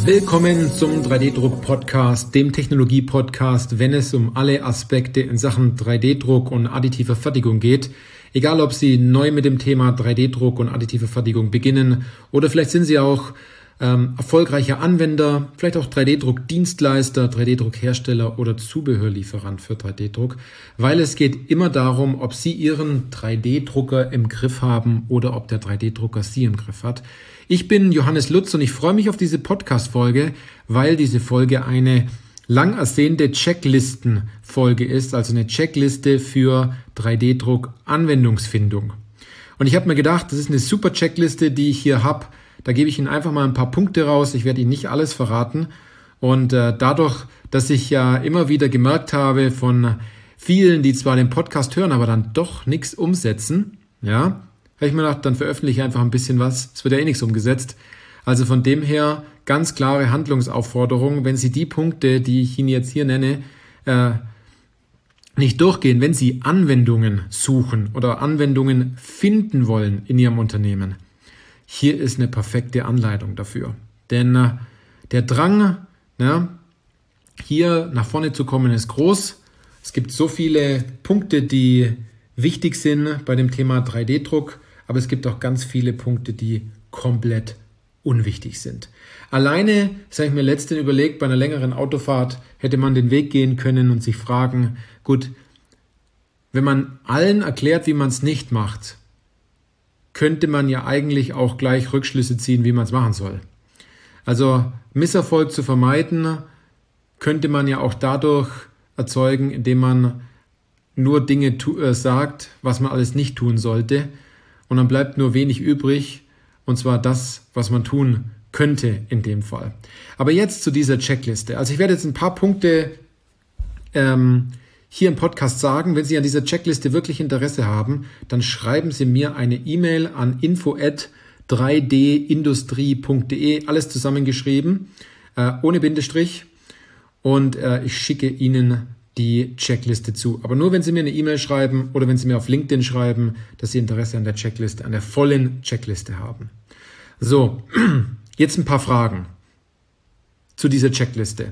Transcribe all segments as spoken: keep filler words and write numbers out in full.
Willkommen zum drei D-Druck-Podcast, dem Technologie-Podcast, wenn es um alle Aspekte in Sachen drei D-Druck und additiver Fertigung geht. Egal, ob Sie neu mit dem Thema drei D-Druck und additive Fertigung beginnen oder vielleicht sind Sie auch ähm, erfolgreicher Anwender, vielleicht auch drei D-Druck-Dienstleister, drei D-Druck-Hersteller oder Zubehörlieferant für drei D-Druck, weil es geht immer darum, ob Sie Ihren drei D-Drucker im Griff haben oder ob der drei D-Drucker Sie im Griff hat. Ich bin Johannes Lutz und ich freue mich auf diese Podcast-Folge, weil diese Folge eine lang ersehnte Checklisten-Folge ist, also eine Checkliste für drei D-Druck-Anwendungsfindung. Und ich habe mir gedacht, das ist eine super Checkliste, die ich hier habe. Da gebe ich Ihnen einfach mal ein paar Punkte raus. Ich werde Ihnen nicht alles verraten. Und äh, dadurch, dass ich ja immer wieder gemerkt habe von vielen, die zwar den Podcast hören, aber dann doch nichts umsetzen, ja, habe ich mir gedacht, dann veröffentliche ich einfach ein bisschen was. Es wird ja eh nichts umgesetzt. Also von dem her ganz klare Handlungsaufforderung, wenn Sie die Punkte, die ich Ihnen jetzt hier nenne, äh, nicht durchgehen, wenn Sie Anwendungen suchen oder Anwendungen finden wollen in Ihrem Unternehmen, hier ist eine perfekte Anleitung dafür. Denn äh, der Drang, ja, hier nach vorne zu kommen, ist groß. Es gibt so viele Punkte, die wichtig sind bei dem Thema drei D-Druck, aber es gibt auch ganz viele Punkte, die komplett unwichtig sind. Alleine, das habe ich mir letztens überlegt, bei einer längeren Autofahrt hätte man den Weg gehen können und sich fragen, gut, wenn man allen erklärt, wie man es nicht macht, könnte man ja eigentlich auch gleich Rückschlüsse ziehen, wie man es machen soll. Also Misserfolg zu vermeiden, könnte man ja auch dadurch erzeugen, indem man nur Dinge tu- äh, sagt, was man alles nicht tun sollte. Und dann bleibt nur wenig übrig, und zwar das, was man tun könnte in dem Fall. Aber jetzt zu dieser Checkliste. Also ich werde jetzt ein paar Punkte ähm, hier im Podcast sagen. Wenn Sie an dieser Checkliste wirklich Interesse haben, dann schreiben Sie mir eine E-Mail an info at drei d industrie punkt de, alles zusammengeschrieben, äh, ohne Bindestrich. Und äh, ich schicke Ihnen die Checkliste zu. Aber nur, wenn Sie mir eine E-Mail schreiben oder wenn Sie mir auf LinkedIn schreiben, dass Sie Interesse an der Checkliste, an der vollen Checkliste haben. So, jetzt ein paar Fragen zu dieser Checkliste.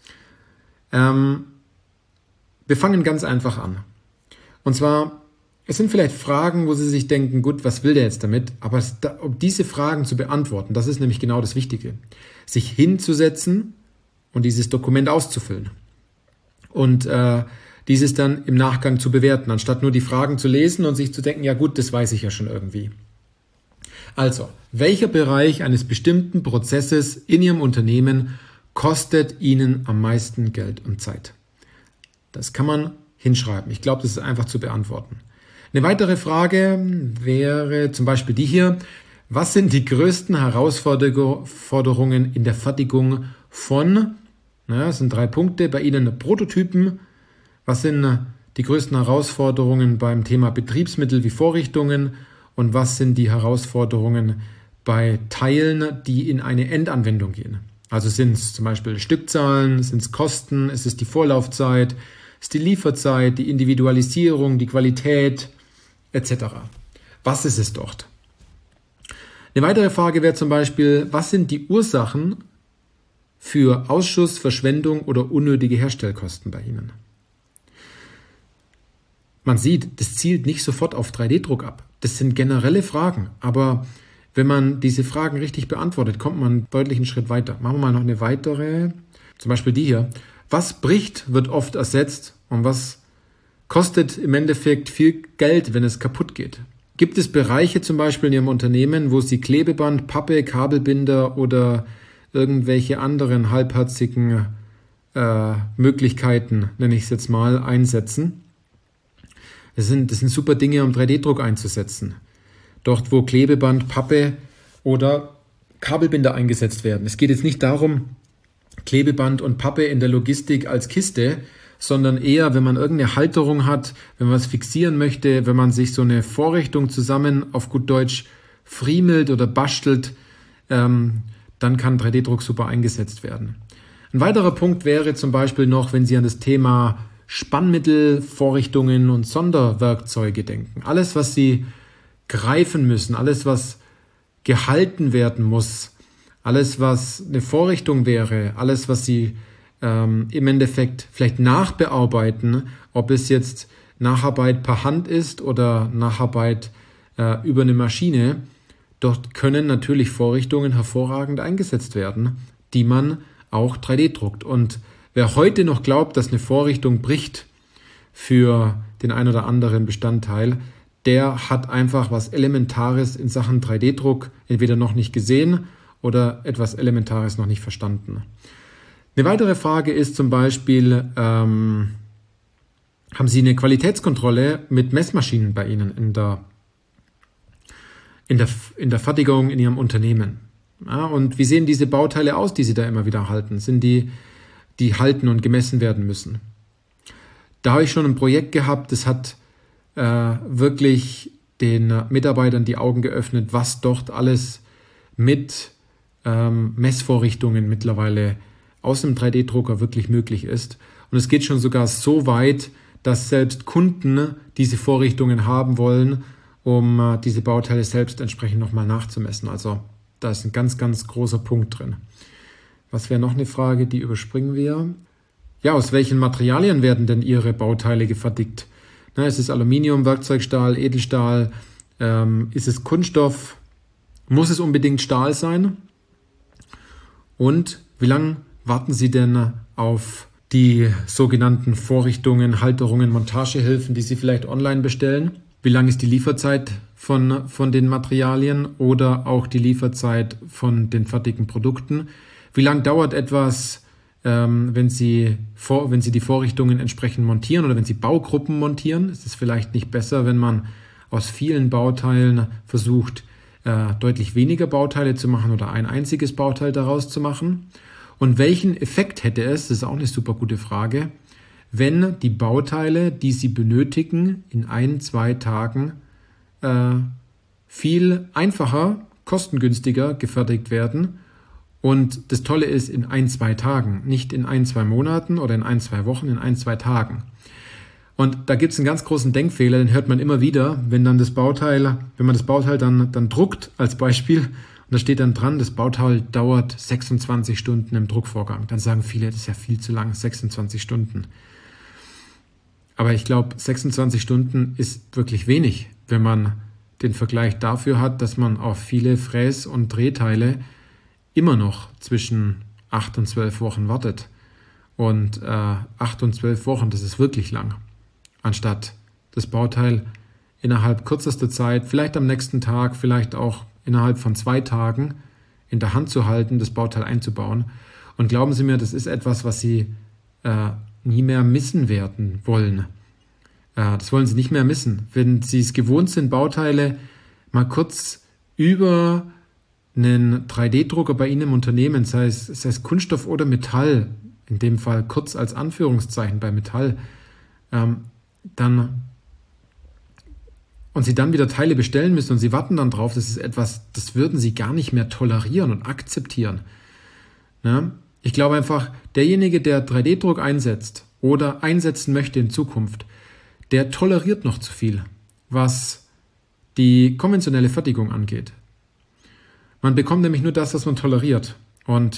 Ähm, wir fangen ganz einfach an. Und zwar, es sind vielleicht Fragen, wo Sie sich denken, gut, was will der jetzt damit? Aber es, da, um diese Fragen zu beantworten, das ist nämlich genau das Wichtige. Sich hinzusetzen und dieses Dokument auszufüllen. Und äh, dieses dann im Nachgang zu bewerten, anstatt nur die Fragen zu lesen und sich zu denken, ja gut, das weiß ich ja schon irgendwie. Also, welcher Bereich eines bestimmten Prozesses in Ihrem Unternehmen kostet Ihnen am meisten Geld und Zeit? Das kann man hinschreiben. Ich glaube, das ist einfach zu beantworten. Eine weitere Frage wäre zum Beispiel die hier. Was sind die größten Herausforderungen in der Fertigung von... Ja, das sind drei Punkte. Bei Ihnen Prototypen. Was sind die größten Herausforderungen beim Thema Betriebsmittel wie Vorrichtungen? Und was sind die Herausforderungen bei Teilen, die in eine Endanwendung gehen? Also sind es zum Beispiel Stückzahlen, sind es Kosten, ist es die Vorlaufzeit, ist die Lieferzeit, die Individualisierung, die Qualität et cetera. Was ist es dort? Eine weitere Frage wäre zum Beispiel, was sind die Ursachen für Ausschuss, Verschwendung oder unnötige Herstellkosten bei Ihnen? Man sieht, das zielt nicht sofort auf drei D-Druck ab. Das sind generelle Fragen, aber wenn man diese Fragen richtig beantwortet, kommt man einen deutlichen Schritt weiter. Machen wir mal noch eine weitere, zum Beispiel die hier. Was bricht, wird oft ersetzt und was kostet im Endeffekt viel Geld, wenn es kaputt geht? Gibt es Bereiche zum Beispiel in Ihrem Unternehmen, wo Sie Klebeband, Pappe, Kabelbinder oder irgendwelche anderen halbherzigen äh, Möglichkeiten, nenne ich es jetzt mal, einsetzen? Das sind, das sind super Dinge, um drei D-Druck einzusetzen. Dort, wo Klebeband, Pappe oder Kabelbinder eingesetzt werden. Es geht jetzt nicht darum, Klebeband und Pappe in der Logistik als Kiste, sondern eher, wenn man irgendeine Halterung hat, wenn man was fixieren möchte, wenn man sich so eine Vorrichtung zusammen auf gut Deutsch friemelt oder bastelt, ähm, dann kann drei D-Druck super eingesetzt werden. Ein weiterer Punkt wäre zum Beispiel noch, wenn Sie an das Thema Spannmittel, Vorrichtungen und Sonderwerkzeuge denken. Alles, was Sie greifen müssen, alles, was gehalten werden muss, Alles, was eine Vorrichtung wäre, alles, was Sie ähm, im Endeffekt vielleicht nachbearbeiten, ob es jetzt Nacharbeit per Hand ist oder Nacharbeit äh, über eine Maschine, dort können natürlich Vorrichtungen hervorragend eingesetzt werden, die man auch drei D druckt. Und wer heute noch glaubt, dass eine Vorrichtung bricht für den ein oder anderen Bestandteil, der hat einfach was Elementares in Sachen drei D Druck entweder noch nicht gesehen oder etwas Elementares noch nicht verstanden. Eine weitere Frage ist zum Beispiel, ähm, haben Sie eine Qualitätskontrolle mit Messmaschinen bei Ihnen in der, in der, in der Fertigung in Ihrem Unternehmen? Ja, und wie sehen diese Bauteile aus, die Sie da immer wieder halten? Sind die, die halten und gemessen werden müssen? Da habe ich schon ein Projekt gehabt, das hat äh, wirklich den Mitarbeitern die Augen geöffnet, was dort alles mit ähm, Messvorrichtungen mittlerweile aus dem drei D Drucker wirklich möglich ist. Und es geht schon sogar so weit, dass selbst Kunden diese Vorrichtungen haben wollen, um äh, diese Bauteile selbst entsprechend nochmal nachzumessen. Also da ist ein ganz, ganz großer Punkt drin. Was wäre noch eine Frage, die überspringen wir? Ja, aus welchen Materialien werden denn Ihre Bauteile gefertigt? Na, ist es Aluminium, Werkzeugstahl, Edelstahl? Ähm, ist es Kunststoff? Muss es unbedingt Stahl sein? Und wie lange warten Sie denn auf die sogenannten Vorrichtungen, Halterungen, Montagehilfen, die Sie vielleicht online bestellen? Wie lang ist die Lieferzeit von, von den Materialien oder auch die Lieferzeit von den fertigen Produkten? Wie lang dauert etwas, ähm, wenn Sie vor, wenn Sie die Vorrichtungen entsprechend montieren oder wenn Sie Baugruppen montieren? Ist es vielleicht nicht besser, wenn man aus vielen Bauteilen versucht, äh, deutlich weniger Bauteile zu machen oder ein einziges Bauteil daraus zu machen? Und welchen Effekt hätte es, das ist auch eine super gute Frage, wenn die Bauteile, die Sie benötigen, in ein, zwei Tagen äh, viel einfacher, kostengünstiger gefertigt werden? Und das Tolle ist, in ein, zwei Tagen, nicht in ein, zwei Monaten oder in ein, zwei Wochen, in ein, zwei Tagen. Und da gibt es einen ganz großen Denkfehler, den hört man immer wieder, wenn dann das Bauteil, wenn man das Bauteil dann, dann druckt als Beispiel, und da steht dann dran, das Bauteil dauert sechsundzwanzig Stunden im Druckvorgang. Dann sagen viele, das ist ja viel zu lang, sechsundzwanzig Stunden. Aber ich glaube, sechsundzwanzig Stunden ist wirklich wenig, wenn man den Vergleich dafür hat, dass man auf viele Fräs- und Drehteile immer noch zwischen acht und zwölf Wochen wartet. Und äh, acht und zwölf Wochen, das ist wirklich lang. Anstatt das Bauteil innerhalb kürzester Zeit, vielleicht am nächsten Tag, vielleicht auch innerhalb von zwei Tagen in der Hand zu halten, das Bauteil einzubauen. Und glauben Sie mir, das ist etwas, was Sie äh, nie mehr missen werden wollen. Äh, das wollen Sie nicht mehr missen. Wenn Sie es gewohnt sind, Bauteile mal kurz über einen drei D Drucker bei Ihnen im Unternehmen, sei es, sei es Kunststoff oder Metall, in dem Fall kurz als Anführungszeichen bei Metall, ähm, dann und Sie dann wieder Teile bestellen müssen und Sie warten dann drauf, das ist etwas, das würden Sie gar nicht mehr tolerieren und akzeptieren. Ne? Ich glaube einfach, derjenige, der drei D Druck einsetzt oder einsetzen möchte in Zukunft, der toleriert noch zu viel, was die konventionelle Fertigung angeht. Man bekommt nämlich nur das, was man toleriert. Und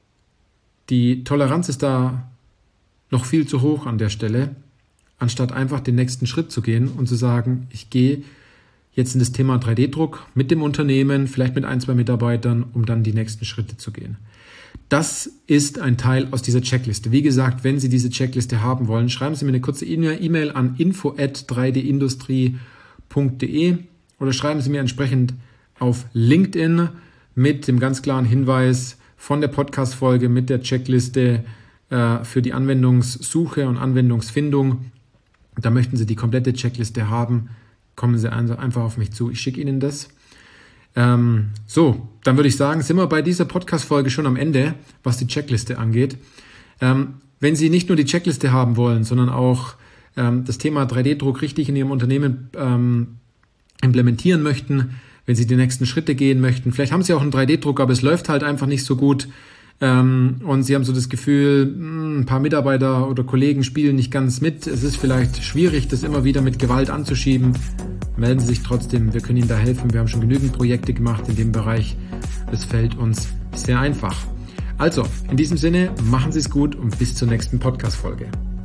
die Toleranz ist da noch viel zu hoch an der Stelle, anstatt einfach den nächsten Schritt zu gehen und zu sagen, ich gehe jetzt in das Thema drei D Druck mit dem Unternehmen, vielleicht mit ein, zwei Mitarbeitern, um dann die nächsten Schritte zu gehen. Das ist ein Teil aus dieser Checkliste. Wie gesagt, wenn Sie diese Checkliste haben wollen, schreiben Sie mir eine kurze E-Mail an info at drei d industrie punkt de oder schreiben Sie mir entsprechend auf LinkedIn mit dem ganz klaren Hinweis von der Podcast-Folge mit der Checkliste äh, für die Anwendungssuche und Anwendungsfindung. Da möchten Sie die komplette Checkliste haben, kommen Sie einfach auf mich zu. Ich schicke Ihnen das. Ähm, so, dann würde ich sagen, sind wir bei dieser Podcast-Folge schon am Ende, was die Checkliste angeht. Ähm, wenn Sie nicht nur die Checkliste haben wollen, sondern auch ähm, das Thema drei D Druck richtig in Ihrem Unternehmen ähm, implementieren möchten, wenn Sie die nächsten Schritte gehen möchten, vielleicht haben Sie auch einen drei D Drucker, aber es läuft halt einfach nicht so gut, Ähm, und Sie haben so das Gefühl, mh, ein paar Mitarbeiter oder Kollegen spielen nicht ganz mit. Es ist vielleicht schwierig, das immer wieder mit Gewalt anzuschieben. Melden Sie sich trotzdem, wir können Ihnen da helfen. Wir haben schon genügend Projekte gemacht in dem Bereich. Es fällt uns Sehr einfach. Also, in diesem Sinne, machen Sie es gut und bis zur nächsten Podcast-Folge.